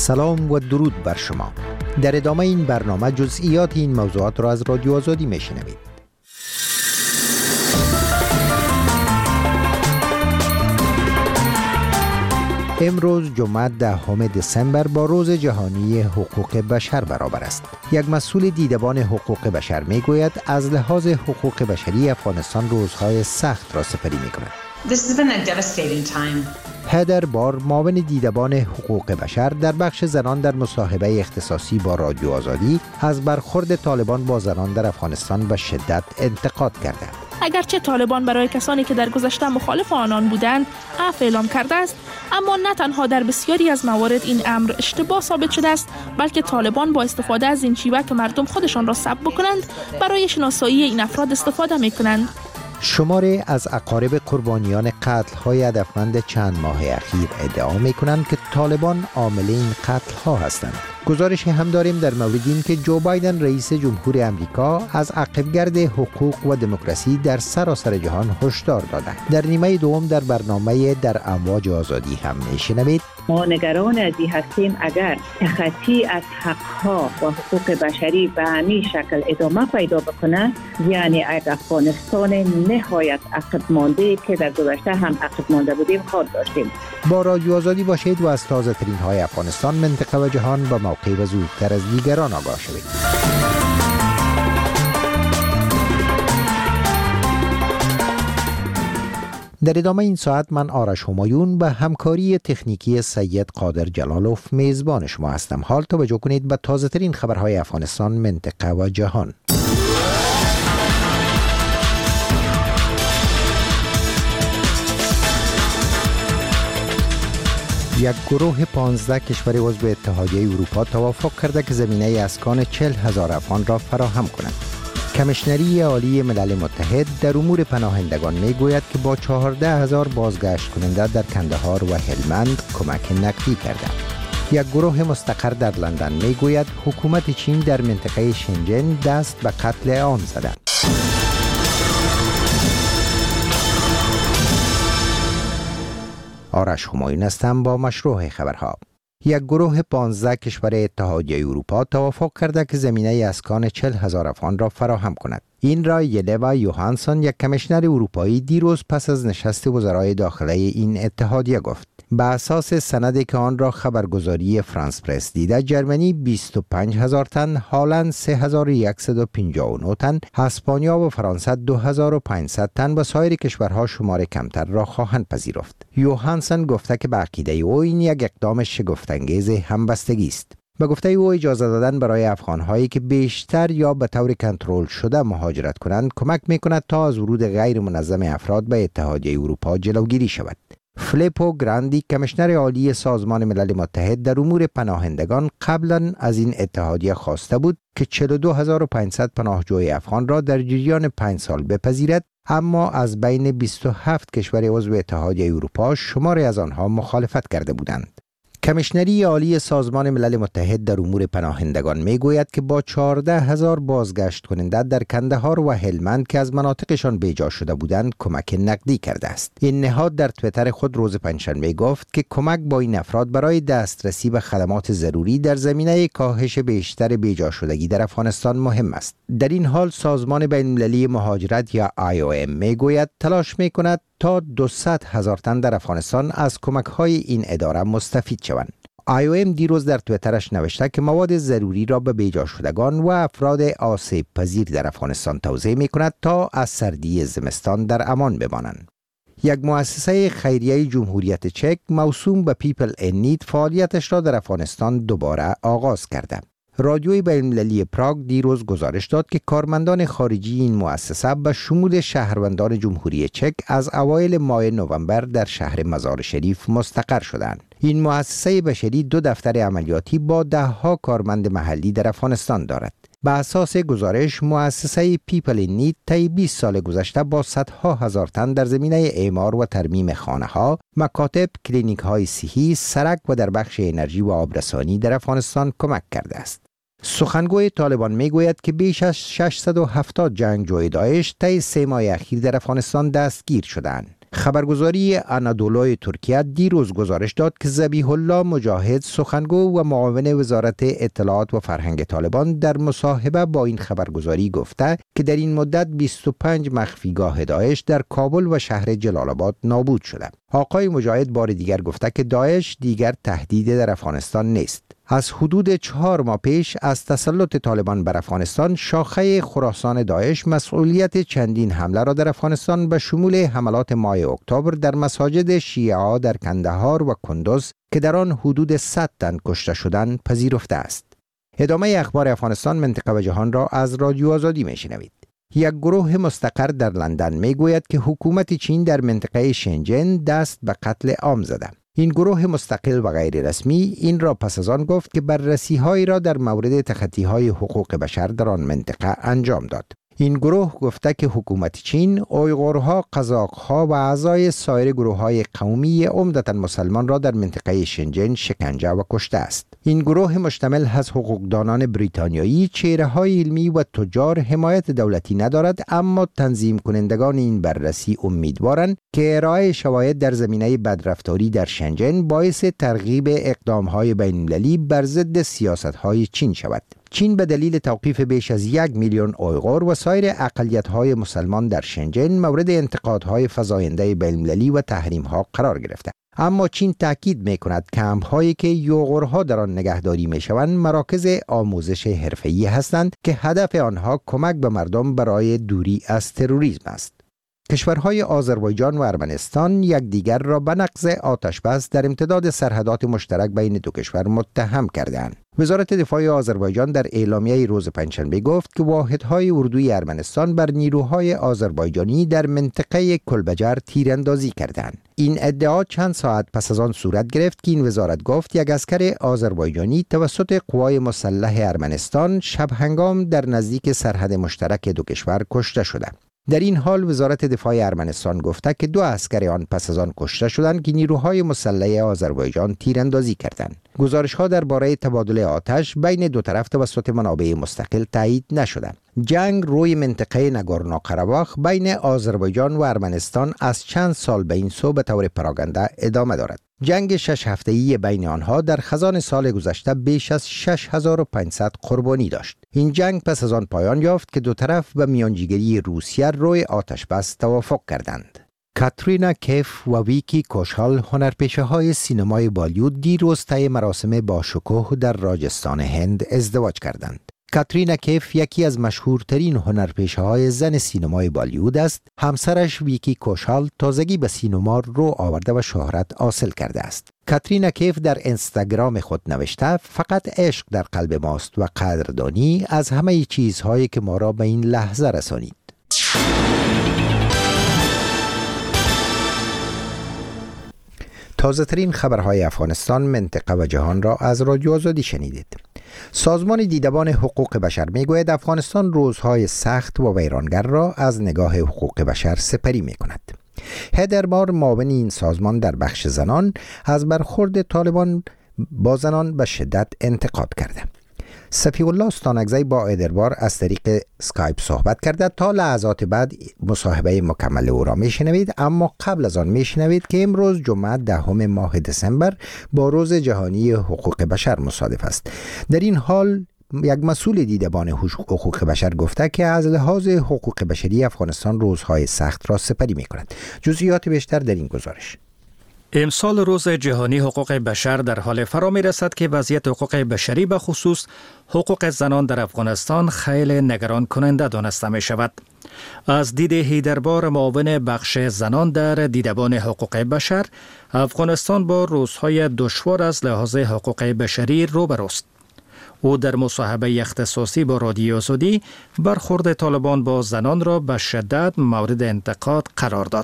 سلام و درود بر شما. در ادامه این برنامه جزئیات این موضوعات را از رادیو آزادی میشنوید. امروز جمعه 10 دسامبر با روز جهانی حقوق بشر برابر است. یک مسئول دیدبان حقوق بشر میگوید از لحاظ حقوق بشری افغانستان روزهای سخت را سپری میکند. This has been a devastating time. هدر بار، معاون دیدبان حقوق بشر در بخش زنان در مصاحبه اختصاصی با رادیو آزادی از برخورد طالبان با زنان در افغانستان به شدت انتقاد کرده. اگرچه طالبان برای کسانی که در گذشته مخالف آنان بودند عفو اعلام کرده است، اما نه تنها در بسیاری از موارد این امر اشتباه ثابت شده است، بلکه طالبان با استفاده از این شیوه که مردم خودشان را سلب بکنند برای شناسایی این افراد استفاده می‌کنند. شماری از اقارب قربانیان قتل‌های هدفمند چند ماه اخیر ادعا می‌کنند که طالبان عامل این قتل‌ها هستند. گزارشی هم داریم در مورد این که جو بایدن رئیس جمهور امریکا از عقبگرد حقوق و دموکراسی در سراسر جهان هشدار داده. در نیمه دوم در برنامه در امواج آزادی هم میشنوید. ما نگران از این هستیم اگر تخطی از حقها و حقوق بشری به همین شکل ادامه پیدا بکنه، یعنی یک افغانستان نهایت عقب مانده که در گذشته هم عقب مانده بودیم خواهد داشتیم. با رادیو آزادی باشید و از تازه ترین های افغانستان، منطقه و جهان به موقع و زودتر از دیگران آگاه شوید. در ادامه این ساعت من آرش همایون به همکاری تکنیکی سید قادر جلالوف میزبان شما هستم. حال توجه کنید به تازه ترین خبرهای افغانستان، منطقه و جهان. یک گروه 15 کشور عضو اتحادیه اروپا توافق کرده که زمینه اسکان 40,000 افغان را فراهم کنند. کمیشنری عالی ملل متحد در امور پناهندگان میگوید که با 14,000 بازگشت کننده در کندهار و هلمند کمک نقدی کرده. یک گروه مستقر در لندن میگوید حکومت چین در منطقه شنجن دست به قتل عام زده. آرش همایون هستم با مشروع خبرها. یک گروه 15 کشور اتحادیه اروپا توافق کرده که زمینه اسکان 40,000 افغان را فراهم کند. این را یلوا یوهانسون، یک کمیشنر اروپایی، دیروز پس از نشست وزرای داخله این اتحادیه گفت. به اساس سندی که آن را خبرگزاری فرانس پرس دیده، جرمنی 25,000 تن، هلند 3,159 تن، اسپانیا و فرانسه 2,500 تن و سایر کشورها شمار کمتر را خواهند پذیرفت. یوهانسن گفته که به عقیده او این یک اقدام شگفت‌انگیز همبستگی است. به گفته او اجازه دادن برای افغان‌هایی که بیشتر یا به طور کنترل شده مهاجرت کنند کمک می‌کند تا از ورود غیر منظم افراد به اتحادیه اروپا جلوگیری شود. فلیپو گراندی، کمیشنر عالی سازمان ملل متحد در امور پناهندگان، قبلا از این اتحادیه خواسته بود که 42,500 پناهجوی افغان را در جریان 5 سال بپذیرد، اما از بین 27 کشور عضو اتحادیه اروپا شماری از آنها مخالفت کرده بودند. کمیشنری عالی سازمان ملل متحد در امور پناهندگان میگوید که با 14,000 بازگشت کننده در کندهار و هلمند که از مناطقشان بیجا شده بودند کمک نقدی کرده است. این نهاد در توییتر خود روز پنجشنبه گفت که کمک با این افراد برای دسترسی به خدمات ضروری در زمینه کاهش بیشتر بیجا شدگی در افغانستان مهم است. در این حال سازمان بین‌المللی مهاجرت یا IOM میگوید تلاش میکند تا 200,000 تن در افغانستان از کمک‌های این اداره مستفید شوند. IOM دیروز در توییترش نوشته که مواد ضروری را به بیجا شدگان و افراد آسیب پذیر در افغانستان توزیع می‌کند تا از سردی زمستان در امان بمانند. یک مؤسسه خیریه جمهوریت چک موسوم به پیپل ان نید فعالیتش را در افغانستان دوباره آغاز کرده. رادیوی بین‌المللی پراگ دیروز گزارش داد که کارمندان خارجی این مؤسسه به شمول شهروندان جمهوری چک از اوایل ماه نوامبر در شهر مزار شریف مستقر شدند. این مؤسسه بشری 2 دفتر عملیاتی با 10 کارمند محلی در افغانستان دارد. به اساس گزارش مؤسسه پیپل ان نید طی 20 سال گذشته با صدها هزار تن در زمینه اعمار و ترمیم خانه‌ها، مکاتب، کلینیک‌های صحی، سرک و در بخش انرژی و آبرسانی در افغانستان کمک کرده است. سخنگوی طالبان میگوید که بیش از 670 جنگجوی داعش طی 3 ماه اخیر در افغانستان دستگیر شدند. خبرگزاری آنادولوی ترکیه دیروز گزارش داد که ذبیح الله مجاهد، سخنگو و معاون وزارت اطلاعات و فرهنگ طالبان، در مصاحبه با این خبرگزاری گفته که در این مدت 25 مخفیگاه داعش در کابل و شهر جلال آباد نابود شده. آقای مجاهد بار دیگر گفته که داعش دیگر تهدید در افغانستان نیست. از حدود 4 ماه پیش از تسلط طالبان بر افغانستان، شاخه خراسان داعش مسئولیت چندین حمله را در افغانستان به شمول حملات ماه اکتبر در مساجد شیعه در کندهار و کندوز که در آن حدود 100 تن کشته شدند پذیرفته است. ادامه اخبار افغانستان، منطقه و جهان را از رادیو آزادی میشنوید. یک گروه مستقر در لندن میگوید که حکومت چین در منطقه شنجن دست به قتل عام زده. این گروه مستقل و غیر رسمی این را پس از آن گفت که بررسی‌هایی را در مورد تخطی‌های حقوق بشر در آن منطقه انجام داد. این گروه گفته که حکومت چین اویغورها، قزاق‌ها و اعضای سایر گروه‌های قومی عمدتاً مسلمان را در منطقه شنجن شکنجه و کشته است. این گروه مشتمل از حقوقدانان بریتانیایی، چهره‌های علمی و تجار حمایت دولتی ندارد، اما تنظیم کنندگان این بررسی امیدوارند که ارائه شواهد در زمینه بدرفتاری در شنجن باعث ترغیب اقدام‌های بین‌المللی بر ضد سیاست‌های چین شود. چین به دلیل توقیف بیش از 1 میلیون اویغور و سایر اقلیت‌های مسلمان در شنجن مورد انتقادهای فزاینده بین‌المللی و تحریم‌ها قرار گرفته. اما چین تاکید می‌کند کمپ‌هایی که اویغورها در آن نگهداری می‌شوند مراکز آموزش حرفه‌ای هستند که هدف آنها کمک به مردم برای دوری از تروریسم است. کشورهای آذربایجان و ارمنستان یکدیگر را به نقض آتش‌بس در امتداد سرحدات مشترک بین دو کشور متهم کردند. وزارت دفاع آذربایجان در اعلامیه روز پنجشنبه گفت که واحدهای اردوی ارمنستان بر نیروهای آذربایجانی در منطقه کلبجر تیراندازی کردند. این ادعا چند ساعت پس از آن صورت گرفت که این وزارت گفت یک عسکر آذربایجانی توسط قوای مسلح ارمنستان شب هنگام در نزدیک سرحد مشترک دو کشور کشته شده. در این حال وزارت دفاع ارمنستان گفته که 2 عسکر آن پس از آن کشته شدند که نیروهای مسلح آذربایجان تیراندازی کردند. گزارش‌ها درباره تبادل آتش بین دو طرف توسط منابع مستقل تایید نشده. جنگ روی منطقه ناگورنو قره‌باخ بین آذربایجان و ارمنستان از چند سال به این سو به طور پراگنده ادامه دارد. جنگ 6 هفته‌ای بین آنها در خزان سال گذشته بیش از 6500 قربانی داشت. این جنگ پس از آن پایان یافت که دو طرف به میانجیگری روسیه روی آتش‌بس توافق کردند. کاترینا کیف و ویکی کوشال، هنرپیشه‌های سینمای بالیوود، دیروز طی مراسم باشکوه در راجستان هند ازدواج کردند. کاترینا کیف یکی از مشهورترین هنرپیشه‌های زن سینمای بالیوود است. همسرش ویکی کوشال تازگی به سینما رو آورده و شهرت حاصل کرده است. کاترینا کیف در اینستاگرام خود نوشته: فقط عشق در قلب ماست و قدردانی از همه چیزهایی که ما را به این لحظه رسانید. تازه ترین خبرهای افغانستان، منطقه و جهان را از رادیو آزادی شنیدید. سازمان دیدبان حقوق بشر میگوید افغانستان روزهای سخت و ویرانگر را از نگاه حقوق بشر سپری میکند. هدر بار، معاون این سازمان در بخش زنان، از برخورد طالبان با زنان به شدت انتقاد کرده. صفی الله استانکزی با ادربار از طریق اسکایپ صحبت کرده. تا لحظات بعد مصاحبه مکمل او را میشنوید، اما قبل از آن میشنوید که امروز جمعه 10 ماه دسامبر با روز جهانی حقوق بشر مصادف است. در این حال یک مسئول دیدبان حقوق بشر گفته که از لحاظ حقوق بشری افغانستان روزهای سخت را سپری میکند. جزئیات بیشتر در این گزارش. امسال روز جهانی حقوق بشر در حال فرا می رسد که وضعیت حقوق بشری به خصوص حقوق زنان در افغانستان خیلی نگران کننده دانسته می شود. از دید هیدربار، معاون بخش زنان در دیدبان حقوق بشر، افغانستان با روزهای دشوار از لحاظ حقوق بشری روبروست. او در مصاحبه اختصاصی با رادیو آزادی برخورد طالبان با زنان را به شدت مورد انتقاد قرار داد.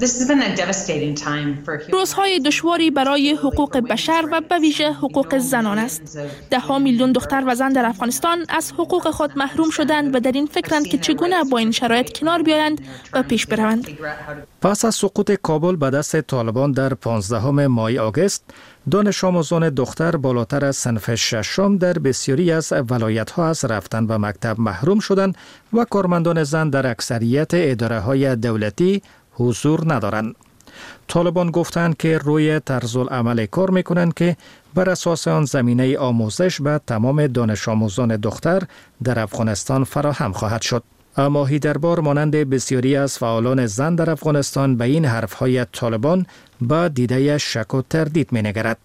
روزهای دشواری برای حقوق بشر و به ویژه حقوق زنان است. 10 میلیون دختر و زن در افغانستان از حقوق خود محروم شدند و در این فکرند که چگونه با این شرایط کنار بیایند و پیش بروند. پس از سقوط کابل به دست طالبان در 15 ماه آگوست، دانش آموزان دختر بالاتر از صنف 6 در بسیاری از ولایت‌ها از رفتن به مکتب محروم شدند و کارمندان زن در اکثریت اداره‌های دولتی حضور ندارند. طالبان گفتند که روی طرزالعمل کار میکنند که بر اساس آن زمینه آموزش به تمام دانش آموزان دختر در افغانستان فراهم خواهد شد. اما هیدربار مانند بسیاری از فعالان زن در افغانستان به این حرفهای طالبان با دیده شک و تردید می‌نگرد.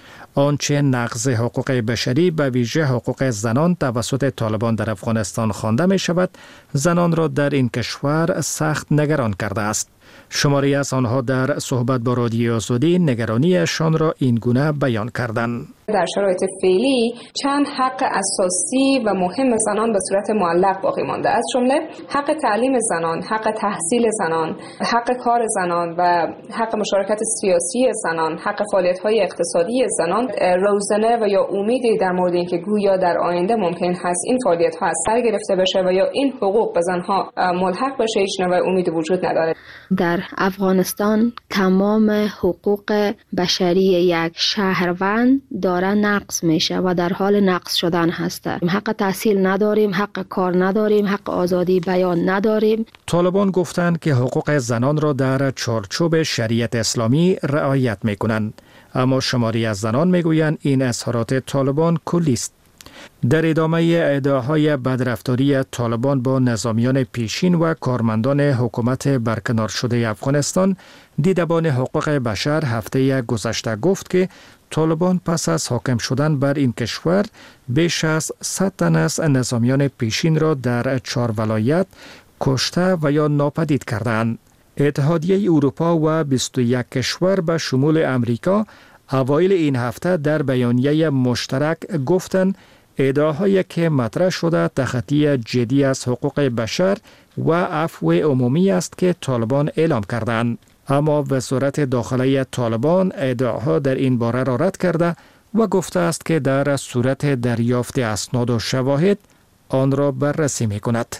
آنچه نقض حقوق بشری به ویژه حقوق زنان توسط طالبان در افغانستان خوانده می شود، زنان را در این کشور سخت نگران کرده است. شماری از آنها در صحبت با رادیو آزادی نگرانیشان را این گونه بیان کردند. در شرایط فعلی چند حق اساسی و مهم زنان به صورت معلق باقی مانده است، جمله حق تعلیم زنان، حق تحصیل زنان، حق کار زنان و حق مشارکت سیاسی زنان، حق فعالیت‌های اقتصادی زنان. روزنه و یا امیدی در مورد اینکه گویا در آینده ممکن هست این فعالیت‌ها از سر گرفته بشه و یا این حقوق به زنها ملحق بشه، هیچ نوع امید وجود نداره. در افغانستان تمام حقوق بشری یک شهروند داره نقض میشه و در حال نقض شدن هسته. حق تحصیل نداریم، حق کار نداریم، حق آزادی بیان نداریم. طالبان گفتند که حقوق زنان را در چارچوب شریعت اسلامی رعایت میکنند، اما شماری از زنان میگویند این اظهارات طالبان کلی است. در ادامه ادعاهای بدرفتاری طالبان با نظامیان پیشین و کارمندان حکومت برکنار شده افغانستان، دیدبان حقوق بشر هفته گذشته گفت که طالبان پس از حاکم شدن بر این کشور بیش از 100 تن از نظامیان پیشین را در 4 ولایت کشته و یا ناپدید کردند. اتحادیه اروپا و 21 کشور به شمول امریکا اوایل این هفته در بیانیه مشترک گفتند ادعاهایی که مطرح شده تخطی جدی از حقوق بشر و عفو عمومی است که طالبان اعلام کردند. اما وزارت داخلی طالبان ادعاها در این باره را رد کرده و گفته است که در صورت دریافت اسناد و شواهد آن را بررسی می‌کند.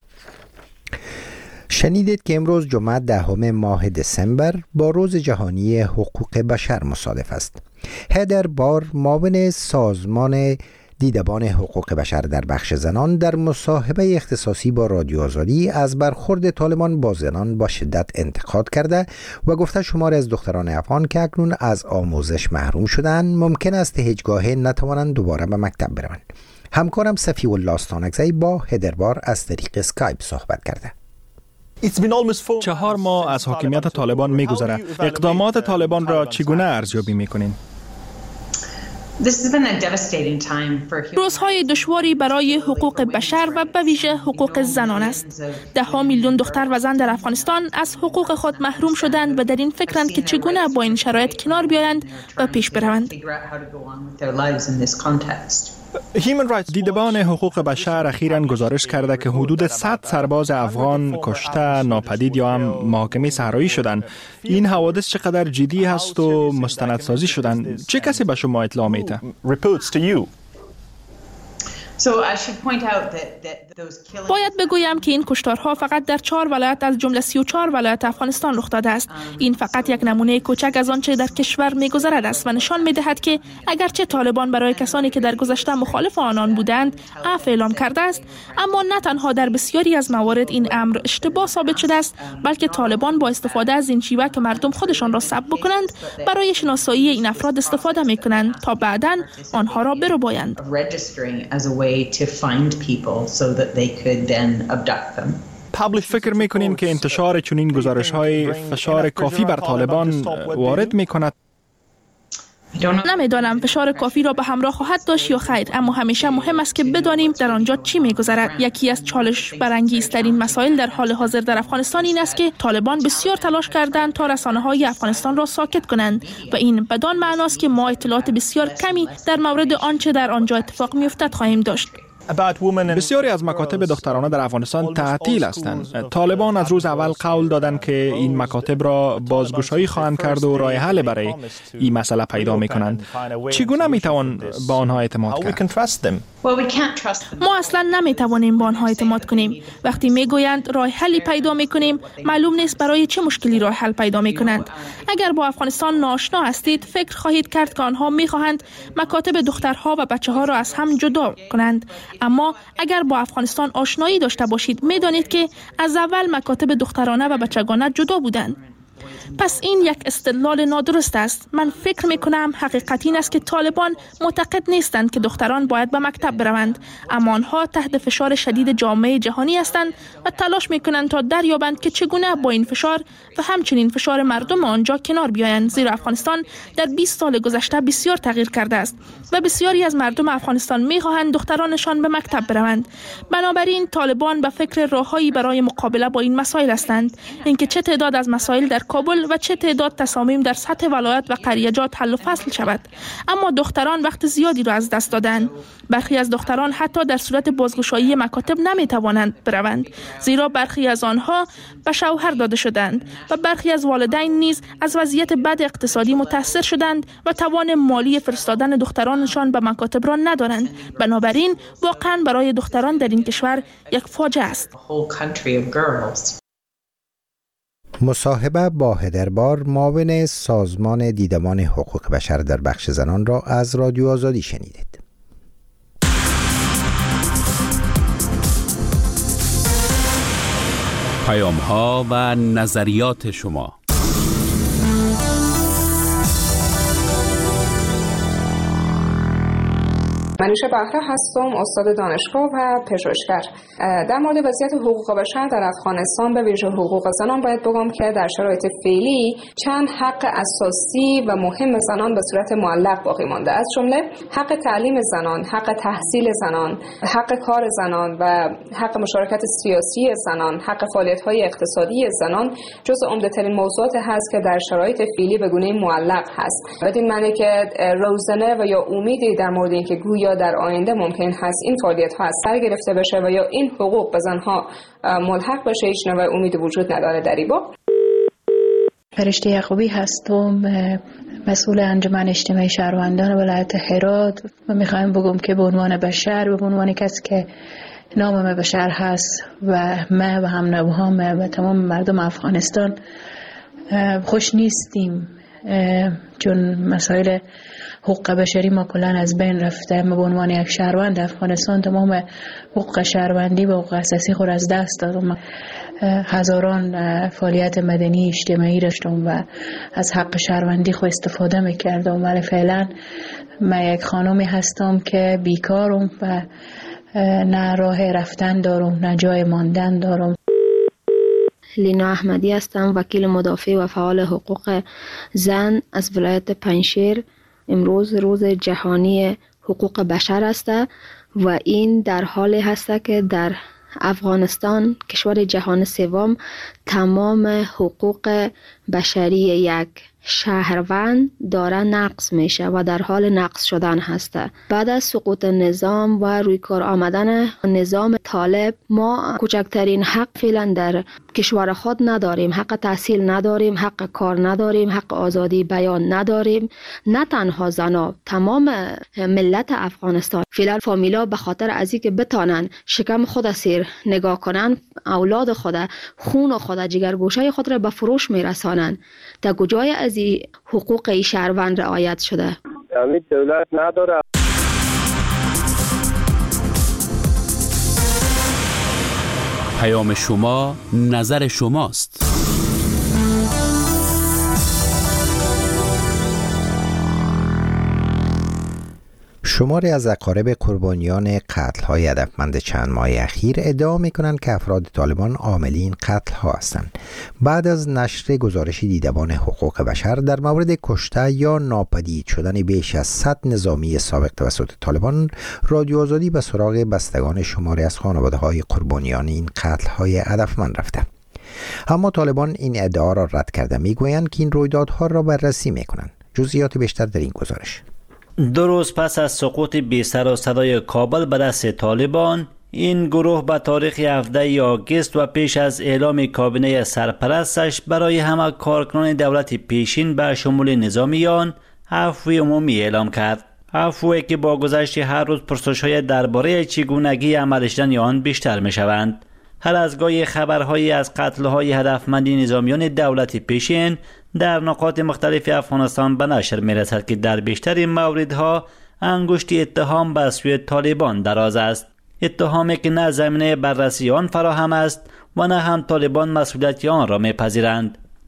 شنیدید که امروز جمعه 10 ماه دسامبر با روز جهانی حقوق بشر مصادف است. هیدر بار معاون سازمان دیدبان حقوق بشر در بخش زنان در مصاحبه اختصاصی با رادیو آزادی از برخورد طالبان با زنان با شدت انتقاد کرده و گفته شماری از دختران افغان که اکنون از آموزش محروم شدند ممکن است هیچگاه نتوانند دوباره به مکتب بروند. همکارم صفی الله استانکزی با هیدر بار از طریق اسکایپ صحبت کرده. 4 ماه از حاکمیت طالبان می‌گذرد. اقدامات طالبان را چگونه ارزیابی می‌کنین؟ روزهای دشواری برای حقوق بشر و به ویژه حقوق زنان است. 10 میلیون دختر و زن در افغانستان از حقوق خود محروم شدند و در این فکرند که چگونه با این شرایط کنار بیایند و پیش بروند. دیدبان حقوق بشر اخیراً گزارش کرده که حدود 100 سرباز افغان کشته، ناپدید یا هم محاکمه صحرایی شدند. این حوادث چقدر جدی هست و مستندسازی شدن؟ چه کسی به شما اطلاع میده؟ باید بگویم که این کشتارها فقط در 4 ولایت از جمله 34 ولایت افغانستان رخ داده است. این فقط یک نمونه کوچک از آنچه در کشور می‌گذرد است و نشان می‌دهد که اگرچه طالبان برای کسانی که در گذشته مخالف آنان بودند عفو اعلام کرده است، اما نه تنها در بسیاری از موارد این امر اشتباه ثابت شده است، بلکه طالبان با استفاده از این شیوه که مردم خودشان را سلب بکنند برای شناسایی این افراد استفاده می‌کنند تا بعداً آنها را بربایند. فکر میکنین که انتشار چنین گزارش‌های فشار کافی بر طالبان وارد میکند؟ نمیدانم فشار کافی را به همراه خواهد داشت یا خیر، اما همیشه مهم است که بدانیم در آنجا چی می‌گذرد. یکی از چالش برانگیزترین مسائل در حال حاضر در افغانستان این است که طالبان بسیار تلاش کردند تا رسانه‌های افغانستان را ساکت کنند و این بدان معناست که ما اطلاعات بسیار کمی در مورد آنچه در آنجا اتفاق می‌افتد خواهیم داشت. بسیاری از مکاتب دخترانه در افغانستان تعطیل هستند. طالبان از روز اول قول دادند که این مکاتب را بازگشایی خواهند کرد و راه حل برای این مسئله پیدا می‌کنند. چگونه می‌توان با آنها اعتماد کرد؟ ما اصلا نمی‌توانیم با آنها اعتماد کنیم. وقتی میگویند راه حلی پیدا می‌کنیم، معلوم نیست برای چه مشکلی راه حل پیدا می‌کنند. اگر با افغانستان ناآشنا هستید، فکر خواهید کرد که آنها می‌خواهند مکاتب دخترها و بچه‌ها را از هم جدا کنند. اما اگر با افغانستان آشنایی داشته باشید میدانید که از اول مکاتب دخترانه و بچگانه جدا بودند. پس این یک استدلال نادرست است. من فکر می کنم حقیقت این است که طالبان معتقد نیستند که دختران باید به مکتب بروند، اما آنها تحت فشار شدید جامعه جهانی هستند و تلاش می کنند تا دریابند که چگونه با این فشار و همچنین فشار مردم آنجا کنار بیایند، زیرا افغانستان در 20 سال گذشته بسیار تغییر کرده است و بسیاری از مردم افغانستان می خواهند دخترانشان به مکتب بروند. بنابراین طالبان به فکر راههایی برای مقابله با این مسائل هستند، اینکه چه تعداد از مسائل در کابل و چه تعداد تصامیم در سطح ولایت و قریه‌جات حل و فصل شود. اما دختران وقت زیادی را از دست دادند. برخی از دختران حتی در صورت بازگشایی مکاتب نمی توانند بروند، زیرا برخی از آنها به شوهر داده شدند و برخی از والدین نیز از وضعیت بد اقتصادی متاثر شدند و توان مالی فرستادن دخترانشان به مکاتب را ندارند. بنابراین واقعا برای دختران در این کشور یک فاجعه است. مصاحبه با هدربار، معاون سازمان دیدبان حقوق بشر در بخش زنان را از رادیو آزادی شنیدید. پیام‌ها و نظریات شما. منوشه بهره هستم، استاد دانشگاه و پژوهشگر. در مورد وضعیت حقوق بشر در افغانستان به ویژه حقوق زنان باید بگم که در شرایط فعلی چند حق اساسی و مهم زنان به صورت معلق باقی مانده، از جمله حق تعلیم زنان، حق تحصیل زنان، حق کار زنان و حق مشارکت سیاسی زنان، حق فعالیت‌های اقتصادی زنان جزو عمده‌ترین موضوعات هست که در شرایط فعلی به گونه معلق هست. بدین معنی که روزنه و یا امیدی در مورد اینکه گویا در آینده ممکن هست این فعالیت‌ها از سر گرفته بشه و یا این حقوق به زنها ملحق بشه، هیچ نوع امیدی وجود نداره در این باب. فرشته یعقوبی هستم، مسئول انجمن اجتماعی شهروندان ولایت هرات و میخوایم بگم که به عنوان بشر، به عنوان کسی که نام بشر هست و ما و هم نوهام و تمام مردم افغانستان خوش نیستیم، چون مسائل حقوق بشری ما کلان از بین رفته. ما به عنوان یک شهروند افغانستان تمام حقوق شهروندی و حقوق اساسی خود از دست دادم. هزاران فعالیت مدنی اجتماعی داشتم و از حق شهروندی خود استفاده میکردم، ولی فعلا من یک خانمی هستم که بیکارم و نه راه رفتن دارم نه جای ماندن دارم. لینا احمدی هستم، وکیل مدافع و فعال حقوق زن از ولایت پنجشیر. امروز روز جهانی حقوق بشر است و این در حالی هست که در افغانستان، کشور جهان سوم، تمام حقوق بشری یک شهروند داره نقض میشه و در حال نقض شدن هست. بعد از سقوط نظام و روی کار آمدن نظام طالب، ما کوچکترین حق فعلا در کشور خود نداریم. حق تحصیل نداریم، حق کار نداریم، حق آزادی بیان نداریم. نه تنها زنا، تمام ملت افغانستان فعلا فامیلا به خاطر از اینکه بتانن شکم خود سیر نگاه کنن، اولاد خود، خون خود، جگرگوشه خود را به فروش میرسانن. تا کجای از این حقوق شهروند رعایت شده؟ امید دولت نداره. پیام شما، نظر شماست. شماری از اقارب قربانیان قتل‌های هدفمند چند ماه اخیر ادعا می‌کنند که افراد طالبان عامل این قتل‌ها هستند. بعد از نشر گزارش دیدبان حقوق بشر در مورد کشته یا ناپدید شدن بیش از 100 نظامی سابق توسط طالبان، رادیو آزادی به سراغ بستگان شماری از خانواده‌های قربانیان این قتل‌های هدفمند رفته. اما طالبان این ادعا را رد کرده، می‌گویند که این رویدادها را بررسی می‌کنند. جزئیات بیشتر در این گزارش. 2 روز پس از سقوط بی سر و صدای کابل به دست طالبان، این گروه به تاریخ 17 آگوست و پیش از اعلام کابینه سرپرستش برای همه کارکنان دولت پیشین به شمول نظامیان عفو عمومی اعلام کرد. عفوی که با گذشت هر روز پرسش‌های درباره چگونگی عمل شدن آن بیشتر می‌شوند. هر از گاهی خبرهایی از قتل‌های هدفمند نظامیان دولت پیشین در نقاط مختلف افغانستان به نشر می‌رسد که در بیشتر موردها انگشت اتهام به سوی طالبان دراز است. اتهامی که نه زمینه بررسی آن فراهم است و نه هم طالبان مسئولیت آن را می‌پذیرند.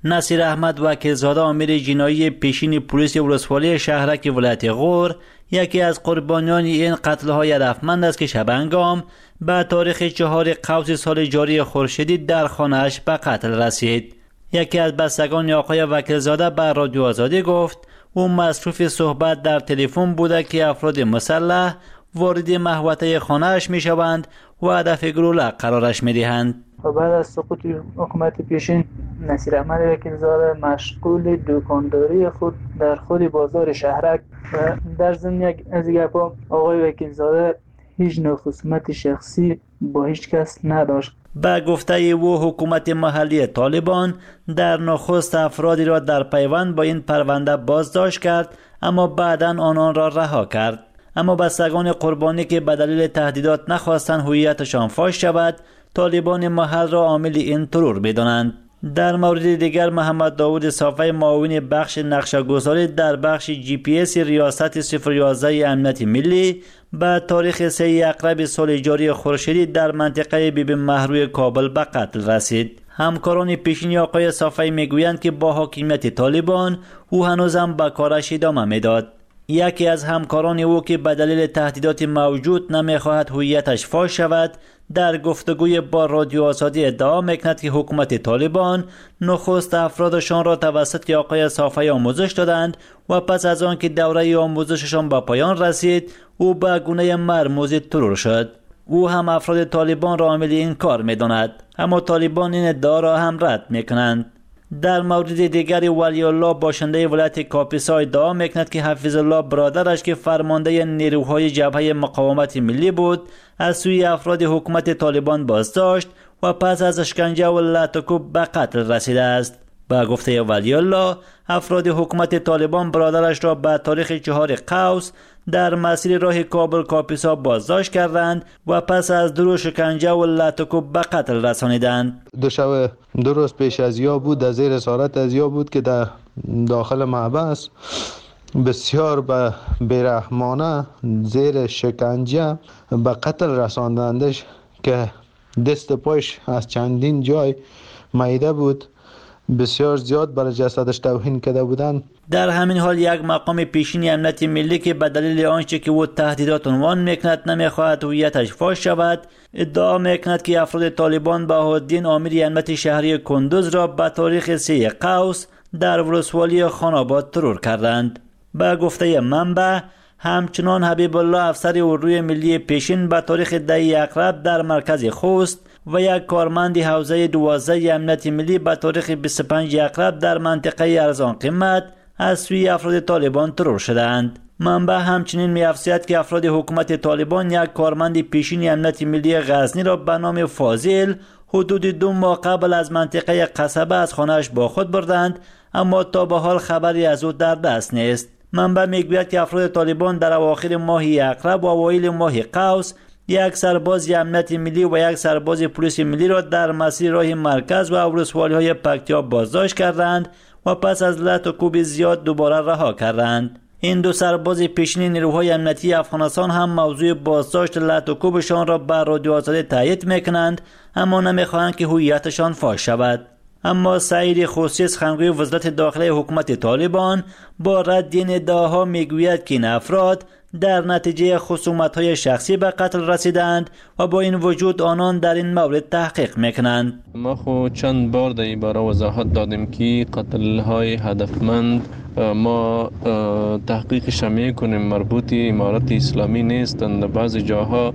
نصیر احمد وکیلزاده امیر جنایی پیشین پلیس ولسوالی شهرک ولایت غور یکی از قربانیان این قتل‌های هدفمند است که شبانگام به تاریخ 4 قوس سال جاری خورشیدی در خانه‌اش به قتل رسید. یکی از بستگان آقای وکیلزاده به رادیو آزادی گفت او مصروف صحبت در تلفن بوده که افراد مسلح وارد محوطه خانه‌اش می‌شوند و هدف گلوله قرارش می‌دهند. بعد از سقوط حکومت پیشین نصیر احمد وکیلزاده مشغول دکانداری خود در خود بازار شهرک و در ضمن از گپا آقای وکیلزاده هیچ نوع خصومت شخصی با هیچ کس نداشت. به گفته او حکومت محلی طالبان در نخست افرادی را در پیوند با این پرونده بازداشت کرد اما بعداً آنان را رها کرد. اما بستگان قربانی که به دلیل تهدیدات نخواستند هویتشان فاش شود طالبان محل را عامل این ترور بدانند. در مورد دیگر محمد داوود صافی معاون بخش نقشه‌گذاری در بخش GPS ریاست 011 امنیت ملی به تاریخ 3 اقرب سال جاری خورشیدی در منطقه بیبی مهروی کابل به قتل رسید. همکاران پیشین آقای صافی میگویند که با حاکمیت طالبان او هنوزم به کارش ادامه میداد. یکی از همکاران او که به دلیل تهدیدات موجود نمیخواهد هویتش فاش شود در گفتگوی با رادیو آزادی ادعا میکند که حکومت طالبان نخست افرادشان را توسط آقای صافی آموزش دادند و پس از آن که دوره آموزششان به پایان رسید او به گونه مرموزی ترور شد. او هم افراد طالبان را عامل این کار میداند اما طالبان این ادعا را هم رد میکنند. در مورد دیگری ولی الله باشنده ولایت کاپیسا ادعا میکند که حفیظ الله برادرش که فرمانده نیروهای جبهه مقاومت ملی بود از سوی افراد حکومت طالبان بازداشت و پس از اشکنجه و لطکوب به قتل رسیده است. با گفته ولی الله افراد حکومت طالبان برادرش را به تاریخ 4 قوس در مسیر راه کابل کاپیسا بازداشت کردند و پس از درو شکنجه و لطکوب به قتل رسانیدند. 2 روز پیش از یا بود در زیر اسارت از یا بود که در داخل محبس بسیار به بیرحمانه زیر شکنجه به قتل رساندندش که دست پایش از چندین جای معیده بود. بسیار زیاد برای جسدش توهین کرده بودند. در همین حال یک مقام پیشین امنیت ملی که به دلیل آنچه که او تهدیدات عنوان میکند نمیخواهد هویتش فاش شود ادعا میکند که افراد طالبان بهاءالدین آمر امنیت شهری کندوز را به تاریخ 3 قوس در ولسوالی خان‌آباد ترور کردند. به گفته منبع همچنان حبیب الله افسر اردوی ملی پیشین به تاریخ 10 اقرب در مرکز خوست و یک کارمند حوزه 12 امنیت ملی به تاریخ 25 اقرب در منطقه ارزان قیمت از سوی افراد طالبان ترور شدند. منبع همچنین می‌افزاید که افراد حکومت طالبان یک کارمند پیشین امنیت ملی غزنی را به نام فاضل حدود 2 ماه قبل از منطقه قصبه از خانه‌اش با خود بردند اما تا به حال خبری از او در دست نیست. منبع میگوید که افراد طالبان در اواخر ماه اقرب و اوایل ماه قوس یک سرباز امنیت ملی و یک سرباز پلیس ملی را در مسیر راه مرکز و ولسوالی‌های پکتیا بازداشت کردند و پس از لطکوب زیاد دوباره رها کردند. این 2 سرباز پیشین نیروهای امنیتی افغانستان هم موضوع بازداشت لطکوبشان را به رادیو آزادی تایید میکنند اما نمیخواهند که هویتشان فاش شود. اما سعید خوسی سخنگوی وزارت داخلی حکومت طالبان با رد این ادعاها میگوید که این افراد در نتیجه خصومت‌های شخصی به قتل رسیدند و با این وجود آنان در این مورد تحقیق میکنند. ما خود چند بار در این باره وضاحت دادیم که قتل‌های هدفمند ما تحقیقش میکنیم مربوط امارت اسلامی نیستند. بعضی جاها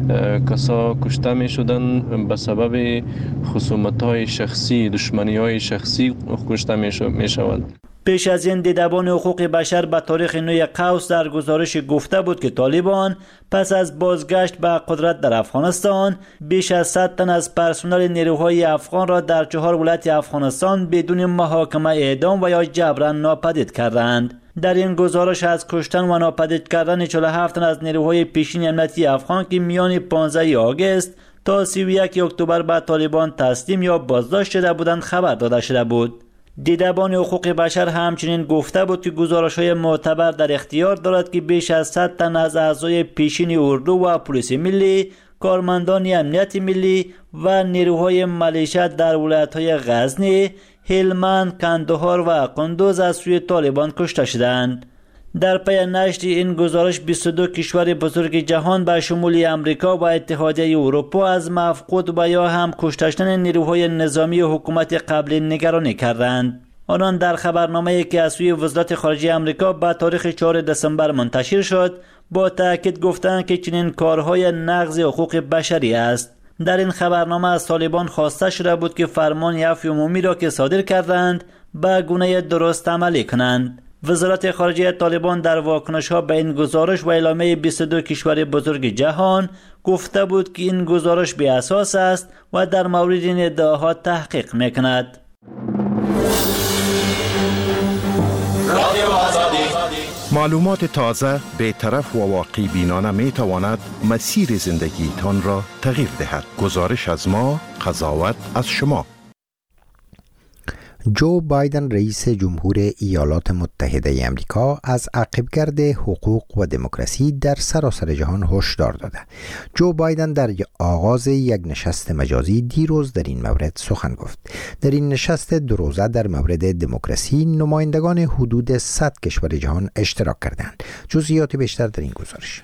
کسا کشته میشدن به سبب خصومت‌های شخصی، دشمنی‌های شخصی کشته میشوند. پیش از این دیدبان حقوق بشر به تاریخ 9 قوس در گزارش گفته بود که طالبان پس از بازگشت به قدرت در افغانستان بیش از 100 تن از پرسنل نیروهای افغان را در 4 ولایت افغانستان بدون محاکمه اعدام و یا جبرا ناپدید کردند. در این گزارش از کشتن و ناپدید کردن 47 تن از نیروهای پیشین امنیتی افغان که میان 15 آگوست تا 31 اکتبر به طالبان تسلیم یا بازداشت شده بودند خبر داده شده بود. دیدبان حقوق بشر همچنین گفته بود که گزارش‌های معتبر در اختیار دارد که بیش از 100 تن از اعضای پیشین اردو و پلیس ملی، کارمندان امنیت ملی و نیروهای ملیشه در ولایت‌های غزنی، هلمند، کندهار و قندوز از سوی طالبان کشته شدند. در پی نشر این گزارش 22 کشور بزرگ جهان به شمول امریکا و اتحادیه اروپا از مفقود و یا هم کشته شدن نیروهای نظامی حکومت قبلی نگرانی کردند. آنان در خبرنامه‌ای که از سوی وزارت خارجه امریکا به تاریخ 4 دسامبر منتشر شد با تأکید گفتند که چنین کارهای نقض حقوق بشری است. در این خبرنامه از طالبان خواسته شده بود که فرمان عفو عمومی را که صادر کردند به گونه درست عملی کنند. وزارت خارجه طالبان در واکنش‌ها به این گزارش و اعلامیه 22 کشور بزرگ جهان گفته بود که این گزارش بی اساس است و در مورد این ادعاها تحقیق می‌کند. معلومات تازه، بی‌طرف و واقع بینانه می تواند مسیر زندگیتان را تغییر دهد. گزارش از ما، قضاوت از شما. جو بایدن رئیس جمهور ایالات متحده آمریکا از عقبگرد حقوق و دموکراسی در سراسر جهان هشدار داده. جو بایدن در آغاز یک نشست مجازی دیروز در این مورد سخن گفت. در این نشست 2 روزه در مورد دموکراسی نمایندگان حدود 100 کشور جهان اشتراک کردند. جزئیات بیشتر در این گزارش.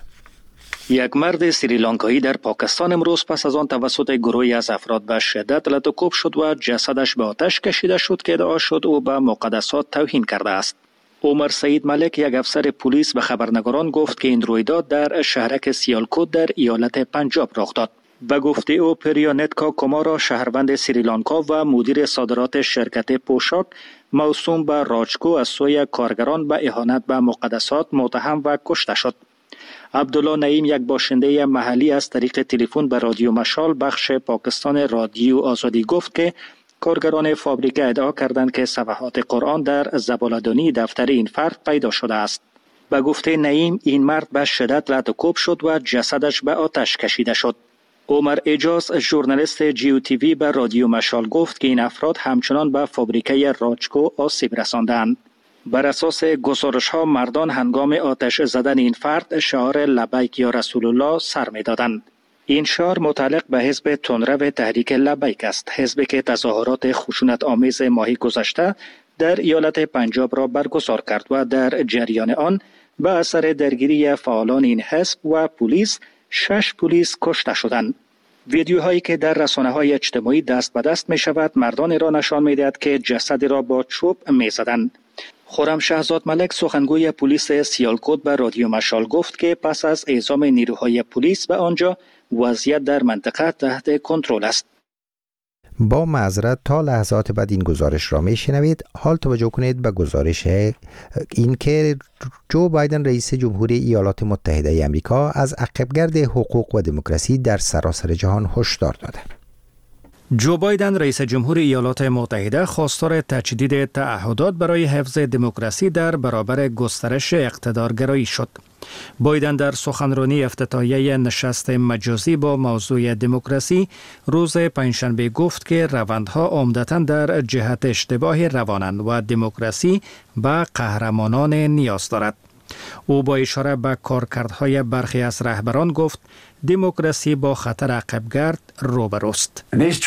یک مرد سریلانکایی در پاکستان امروز پس از آن توسط گروهی از افراد به شدت لطوکوب شد و جسدش به آتش کشیده شد که ادعا شد او به مقدسات توهین کرده است. عمر سعید ملک، یک افسر پلیس، به خبرنگاران گفت که این رویداد در شهرک سیالکوت در ایالت پنجاب رخ داد. به گفته او پریانتکا کمارا، شهروند سریلانکا و مدیر صادرات شرکت پوشاک موسوم به راجکو، از سوی کارگران به اهانت به مقدسات متهم و کشته شد. عبدالله نعیم، یک باشنده محلی، از طریق تلفن به رادیو مشال بخش پاکستان رادیو آزادی گفت که کارگران فابریکه ادعا کردند که صفحات قرآن در زباله‌دانی دفتر این فرد پیدا شده است. به گفته نعیم این مرد به شدت لطوکوب شد و جسدش به آتش کشیده شد. عمر اجاز، ژورنالیست جیو تیوی، به رادیو مشال گفت که این افراد همچنان به فابریکه راجکو آسیب رساندند. بر اساس گزارش ها مردان هنگام آتش زدن این فرد شعار لبیک یا رسول الله سر می دادند. این شعار متعلق به حزب تندرو تحریک لبیک است، حزبی که تظاهرات خشونت آمیز ماه گذشته در ایالت پنجاب را برگزار کرد و در جریان آن به اثر درگیری فعالان این حزب و پلیس 6 پلیس کشته شدند. ویدیوهایی که در رسانه‌های اجتماعی دست به دست می شود مردان را نشان می دهد که جسد را با چوب می زدند. خرم شهزاد ملک، سخنگوی پلیس سیالکوت، به رادیو مشال گفت که پس از اعزام نیروهای پلیس به آنجا وضعیت در منطقه تحت کنترل است. با معذرت تا لحظات بعد این گزارش را میشنوید. حال توجه کنید به گزارش این که جو بایدن رئیس جمهور ایالات متحده آمریکا از عقبگرد حقوق و دموکراسی در سراسر جهان هشدار داده. جو بایدن رئیس جمهور ایالات متحده خواستار تجدید تعهدات برای حفظ دموکراسی در برابر گسترش اقتدارگرایی شد. بایدن در سخنرانی افتتاحیه نشست مجازی با موضوع دموکراسی روز پنجشنبه گفت که روندها عمدتاً در جهت اشتباه روانند و دموکراسی به قهرمانان نیاز دارد. او با اشاره به کارکردهای برخی از رهبران گفت دموکراسی با خطر عقبگرد روبروست.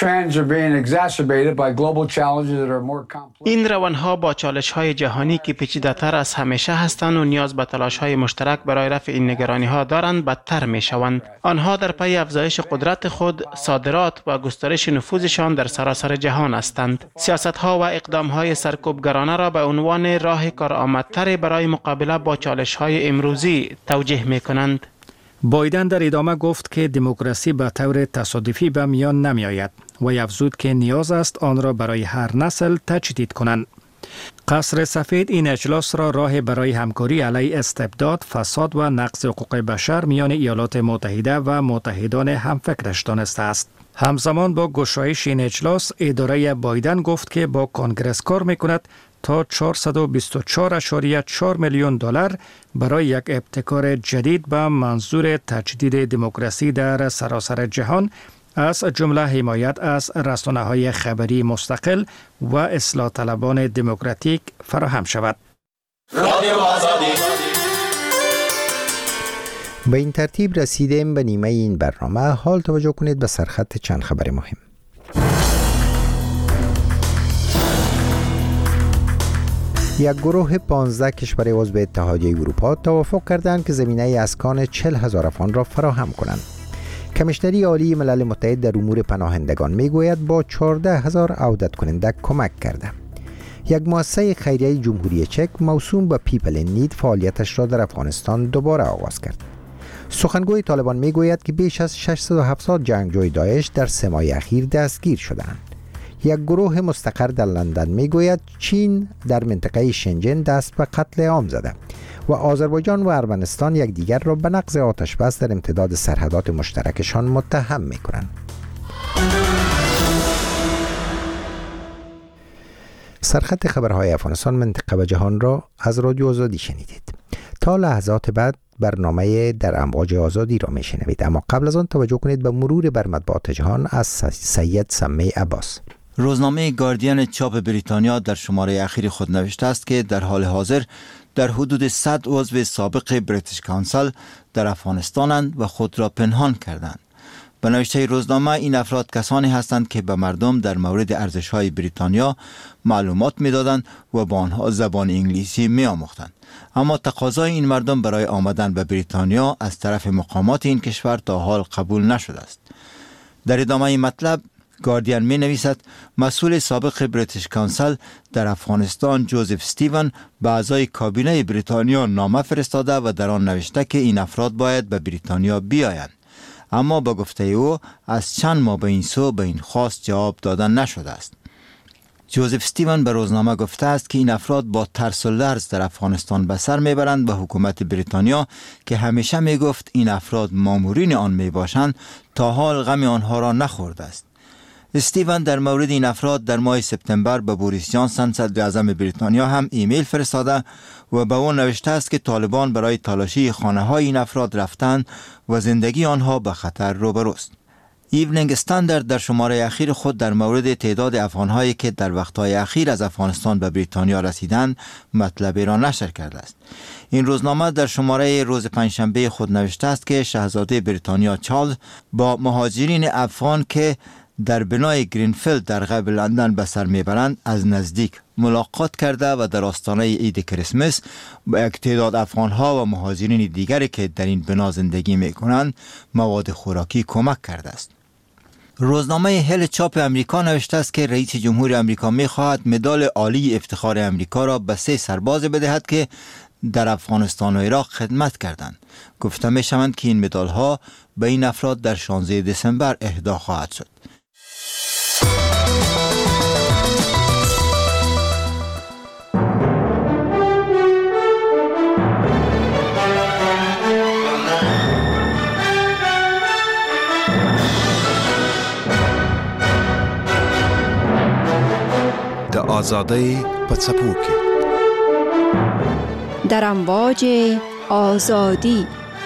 این روندها با چالش‌های جهانی که پیچیده‌تر از همیشه هستند و نیاز به تلاش‌های مشترک برای رفع این نگرانی‌ها دارند بدتر می‌شوند. آنها در پی افزایش قدرت خود، صادرات و گسترش نفوذشان در سراسر جهان هستند. سیاست‌ها و اقدام‌های سرکوبگرانه را به عنوان راه کارآمدتر برای مقابله با چالش‌های امروزی توجیه می‌کنند. بایدن در ادامه گفت که دموکراسی به طور تصادفی به میان نمی آید و افزود که نیاز است آن را برای هر نسل تجدید کنند. قصر سفید این اجلاس را راه برای همکاری علیه استبداد، فساد و نقض حقوق بشر میان ایالات متحده و متحدان همفکرش دانسته است. همزمان با گشایش این اجلاس، اداره بایدن گفت که با کنگرس کار میکند تا 424.4 میلیون دلار برای یک ابتکار جدید به منظور تجدید دموکراسی در سراسر جهان، از جمله حمایت از رسانه‌های خبری مستقل و اصلاح طلبان دموکراتیک فراهم شود. به این ترتیب رسیدیم به نیمه این برنامه. حال توجه کنید به سرخط چند خبر مهم. یک گروه 15 کشور عضو اتحادیه اروپا توافق کردند که زمینه اسکان 40,000 افغان را فراهم کنند. کمیشنری عالی ملل متحد در امور پناهندگان میگوید با 14,000 عودت کننده کمک کرده. یک مؤسسه خیریه جمهوری چک موسوم به پیپل این نید فعالیتش را در افغانستان دوباره آغاز کرد. سخنگوی طالبان میگوید که بیش از 670 جنگجوی داعش در 3 ماه اخیر دستگیر شدند. یک گروه مستقر در لندن میگوید چین در منطقه شنجن دست به قتل عام زده و آذربایجان و ارمنستان یکدیگر را به نقض آتش بس در امتداد سرحدات مشترکشان متهم میکنند. سرخط خبرهای افغانستان منطقه و جهان را از رادیو آزادی شنیدید. تا لحظات بعد برنامه در امواج آزادی را میشنوید، اما قبل از آن توجه کنید به مرور بر مطبوعات جهان از سید سمی عباس. روزنامه گاردین چاپ بریتانیا در شماره اخیر خود نوشته است که در حال حاضر در حدود 100 عضو سابق بریتیش کانسل در افغانستانند و خود را پنهان کردند. به نوشته روزنامه این افراد کسانی هستند که به مردم در مورد ارزش‌های بریتانیا معلومات می‌دادند و با آنها زبان انگلیسی می‌آموختند. اما تقاضای این مردم برای آمدن به بریتانیا از طرف مقامات این کشور تا حال قبول نشده است. در ادامه مطلب گاردین می نویسد مسئول سابق بریتیش کانسل در افغانستان جوزف استیون به اعضای کابینه بریتانیا نامه فرستاده و در آن نوشته که این افراد باید به بریتانیا بیایند، اما به گفته او از چند ماه به این سو به این خواست جواب دادن نشده است. جوزف استیون به روزنامه گفته است که این افراد با ترس و لرز در افغانستان به سر میبرند و حکومت بریتانیا که همیشه میگفت این افراد مامورین آن میباشند تا حال غم آنها را نخورده است. استیون در مورد این افراد در ماه سپتامبر به بوریس جانسون صدر اعظم بریتانیا هم ایمیل فرستاده و به او نوشته است که طالبان برای تلاشی خانه‌های این افراد رفتند و زندگی آنها به خطر روبروست. ایونینگ استاندارد در شماره اخیر خود در مورد تعداد افغان‌هایی که در وقت‌های اخیر از افغانستان به بریتانیا رسیدند مطلبی را نشر کرده است. این روزنامه در شماره روز پنجشنبه خود نوشته است که شاهزاده بریتانیا چارلز با مهاجرین افغان که در بنای گرینفیلد در غرب لندن به سر میبرند از نزدیک ملاقات کرده و در آستانه عید کریسمس با یک تعداد افغان‌ها و مهاجرین دیگری که در این بنا زندگی میکنند مواد خوراکی کمک کرده است. روزنامه هل چاپ امریکا نوشته است که رئیس جمهور امریکا میخواهد مدال عالی افتخار امریکا را به 3 سرباز بدهد که در افغانستان و عراق خدمت کردند. گفته میشوند که این مدال ها به این افراد در 16 دسامبر اهدا خواهد شد. آزادی پڅپوکي در امواج آزادی.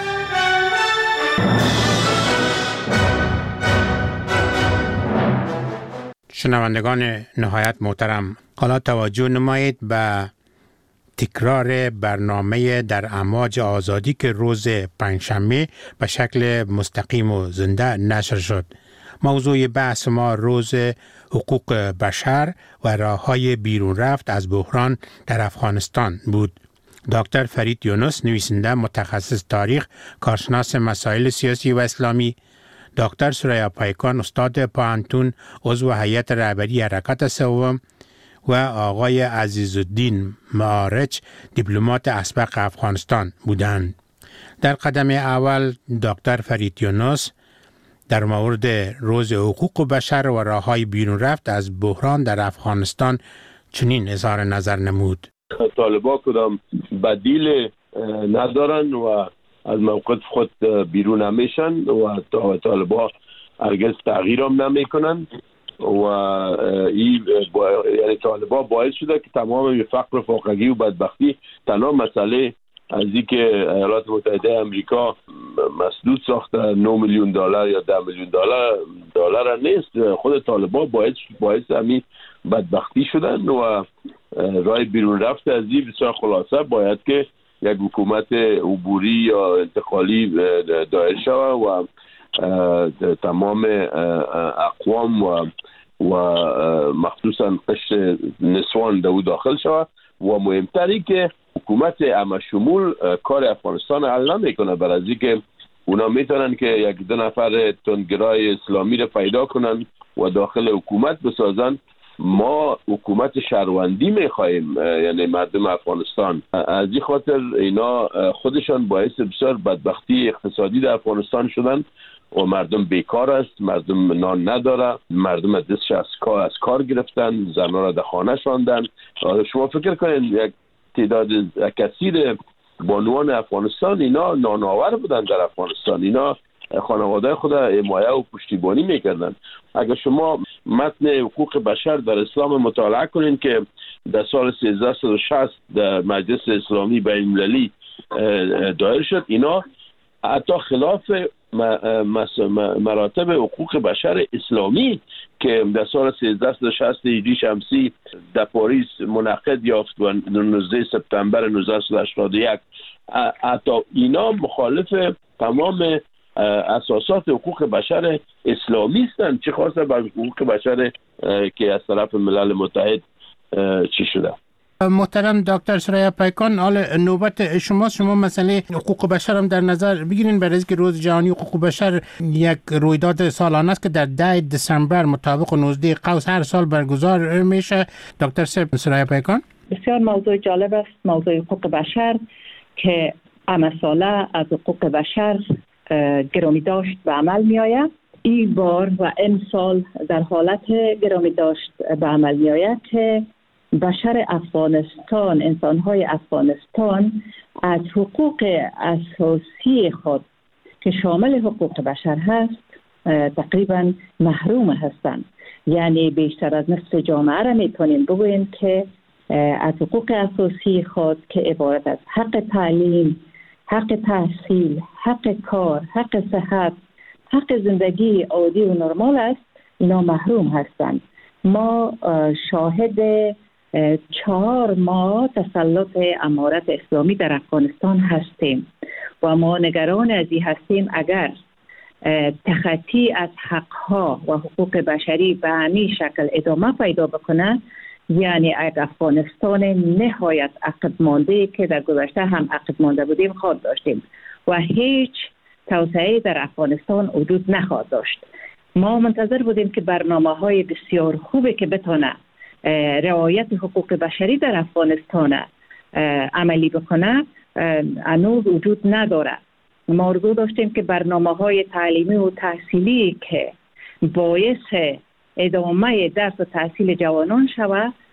شنوندگان نهایت محترم، حالا توجه نمایید به تکرار برنامه در امواج آزادی که روز پنجشنبه به شکل مستقیم و زنده نشر شد. موضوع بحث ما روز حقوق بشر و راه‌های بیرون رفت از بحران در افغانستان بود. دکتر فرید یونس، نویسنده متخصص تاریخ، کارشناس مسائل سیاسی و اسلامی، دکتر سریا پایکان، استاد پوهنتون، عضو هیئت رهبری حرکت سوم و آقای عزیزالدین معارج، دیپلمات اسبق افغانستان بودند. در قدم اول دکتر فرید یونس در مورد روز حقوق بشر و راه‌های بیرون رفت از بحران در افغانستان چنین اظهار نظر نمود. طالبان کدام بدیل ندارن و از موقف خود بیرون نمیشن و طالبان هرگز تغییر هم نمیکنن و این یعنی طالبان باعث شده که تمام فقر و فاقگی و بدبختی تنها مسئله از اینکه ایالات متحده آمریکا مسدود ساخته 9 میلیون دلار یا 10 میلیون دلار نیست. خود طالبان باعث همین بدبختی شدن و راه بیرون رفت از این بسیار خلاصه باید که یک حکومت عبوری یا انتقالی دایر شود و تمام اقوام و مخصوصا قشر نسوان دو داخل شود و مهمتری که حکومت همشمول کار افغانستان حل نمیکنه، برای از اینکه اونا میتونن که یک دو نفر تندگرای اسلامی رو پیدا کنن و داخل حکومت بسازن. ما حکومت شهروندی میخواهیم، یعنی مردم افغانستان. از این خاطر اینا خودشان باعث بسیار بدبختی اقتصادی در افغانستان شدن و مردم بیکار است، مردم نان نداره، مردم دستش از کار گرفتن، زنان را در خانه شاندن. شما فکر کنید یک تعداد کثیر بانوان افغانستان اینا نانآور بودن در افغانستان، اینا خانواده خود حمایه و پشتیبانی میکردن. اگر شما متن حقوق بشر در اسلام مطالعه کنین که در سال 1360 در مجلس اسلامی بین المللی دایر شد، اینا حتی خلاف مراتب حقوق بشر اسلامی که در سال 1360 هجری شمسی در پاریس منعقد یافت و 19 سپتامبر 1981، حتی اینا مخالف تمام اساسات حقوق بشر اسلامی هستند، چه خاصه بر حقوق بشر که از طرف ملل متحد چی شده. محترم دکتر سریا پیکان، حال نوبت شما مسئله حقوق بشر هم در نظر بگیرین، برای اینکه روز جهانی حقوق بشر یک رویداد سالانه است که در 10 دسامبر مطابق 19 قوس هر سال برگزار میشه. دکتر سریا پیکان، بسیار موضوع جالب است، موضوع حقوق بشر که همه ساله از حقوق بشر گرامی داشت به عمل می آید. این بار و امسال در حالت گرامی داشت به عمل می آید که بشر افغانستان، انسان‌های افغانستان از حقوق اساسی خود که شامل حقوق بشر هست تقریبا محروم هستند. یعنی بیشتر از نصف جامعه را میتونیم بگوییم که از حقوق اساسی خود که عبارت از حق تعلیم، حق تحصیل، حق کار، حق صحت، حق زندگی عادی و نرمال است، اینا محروم هستند. ما شاهد 4 ماه تسلط امارت اسلامی در افغانستان هستیم و ما نگران از این هستیم اگر تخطی از حقها و حقوق بشری به همین شکل ادامه پیدا بکنه، یعنی اگر افغانستان نهایت عقب مانده که در گذشته هم عقب مانده بودیم خواهد داشتیم و هیچ توسعه در افغانستان وجود نخواهد داشت. ما منتظر بودیم که برنامه‌های بسیار خوبی که بتونه رعایت حقوق بشری در افغانستان عملی بکنه هنوز وجود نداره. ما آرزو داشتیم که برنامه‌های تعلیمی و تحصیلی که باعث ادامه درس و تحصیل جوانان شود